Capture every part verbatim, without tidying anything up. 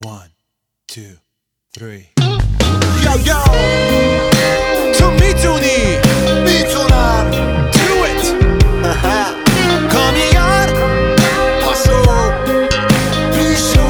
One, two, three. Yo yo تو میتونی میتونم Do it کامیار پاشو پیشو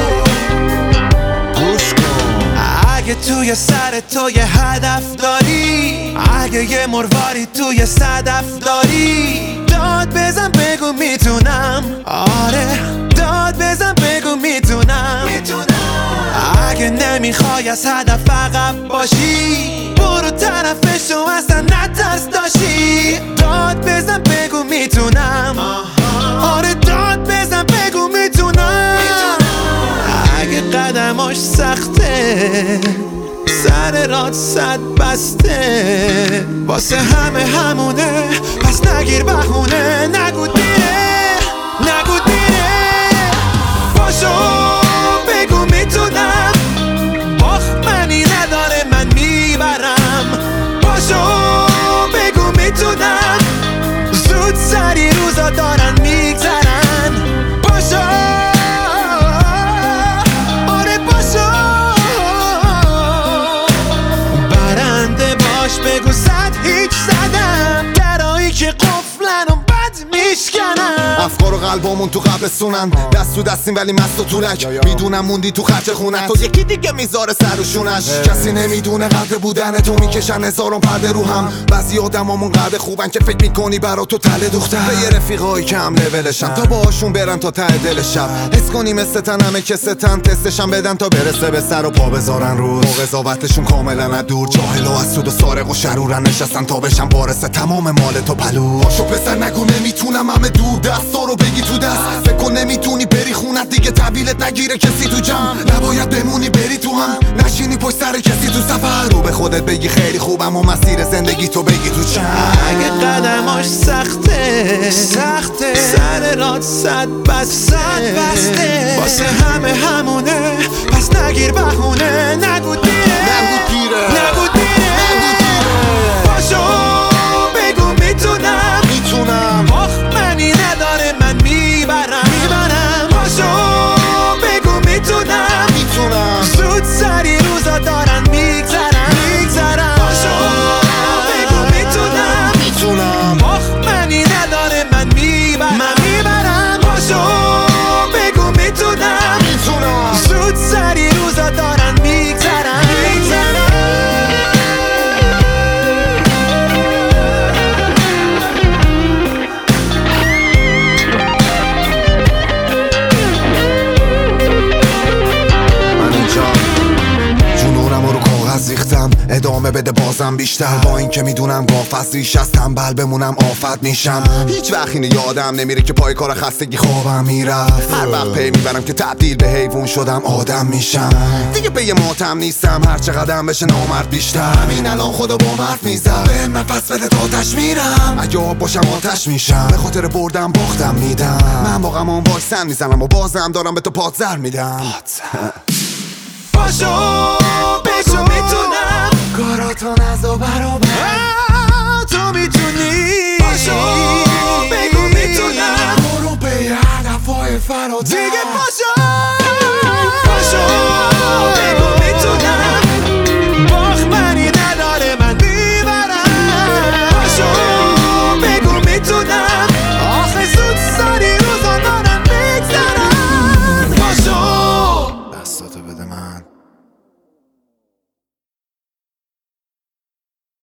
گوش کن اگه توی سر تو یه هدف داری اگه یه مرواری توی صدف داری داد بزن بگو میتونم آره داد بزن بگو میتونم اگه نمیخوای از هدف عقب باشی برو طرفشو اصلا نترس داشتی داد بزن بگو میتونم آره داد بزن بگو میتونم اگه قدماش سخته سر راد صد بسته واسه همه همونه پس نگیر بهونه نگو دیره نگو دیره باشو بگو میتونم باخ منی نداره من میبرم باشو بگو میتونم زود سری روزا دارن میگذرن باشو آره باشو برنده باش بگو صد هیچ زدم درایی که قفلن و بد میشکنم افکار و قلبامون تو قبرستونن دست تو دستیم ولی مست و طولک میدونم موندی تو خرچ خونت تو یکی دیگه میذاره سر و شونش کسی نمیدونه قدر بودن تو میکشن هزاران پرده رو هم بعضی آدمامون قدر خوبن که فکر میکنی برا تو تله دوختن به یه رفیقایی که هم لولشن تا باهاشون برن تا ته دل شب حس کنی مثل تن همه که ستن تستشن بدن تا برسه به سر و پا بذارن روز و قضاوتشون کاملا از دور جاهل و حسود و سارق و شرورن نشستن تا بشن وارث تمام مال تو پلو پاشو پسر نگو نمیتونم همه دور دستا رو بگی تو دست فکر کن نمیتونی بری خونت دیگه تحویلت نگیره کسی تو جمع نباید بمونی بری تو هم نشینی پشت سر کسی تو سفر رو به خودت بگی خیلی خوبم و مسیر زندگی تو بگی تو چند اگه قدماش سخته سخته سر راد صد بسته بسته واسه همه همونه پس نگیر بهونه نگو دیره نگو دیره نگو دیره باشو بگو میتونم میتونم باخ منی نداره من میبرم میبرم باشو بگو میتونم میتونم زود سری روزا دارن میگذرن میگذرن باشو بگو میتونم میتونم باخ منی نداره من میبرم من میبرم باشو بگو میتونم میتونم زود سری روزا دارن میگذرن میگذرن ریختم ادامه بده بازم بیشتر با این که میدونم گاف از ریش از تنبل بمونم آفت میشم هیچ وقت اینو یادم نمیره که پای کار خستگی خوابم میرفت هر وقت پی میبرم که تبدیل به حیوان شدم آدم میشم دیگه به یه ماتم نیستم هر چقدر بشه نامرد بیشتر این الان خدا با مرد میزم به نفس بده تا آتش میرم اگه آب باشم آتش میشم به خاطر بردم باختم میدم من واقعا اون واکسن میزنم و بازم دارم به تو پادزر میدم باشو بگو میتونم کاراتو نزا برابر تو میتونی باشو بگو میتونم برو به هدفای فراتر دیگه باشو باشو بگو میتونم باخ منی نداره من میبرم باشو بگو میتونم آخه زود سری روزا دارم میگذرم باشو دستاتو بده من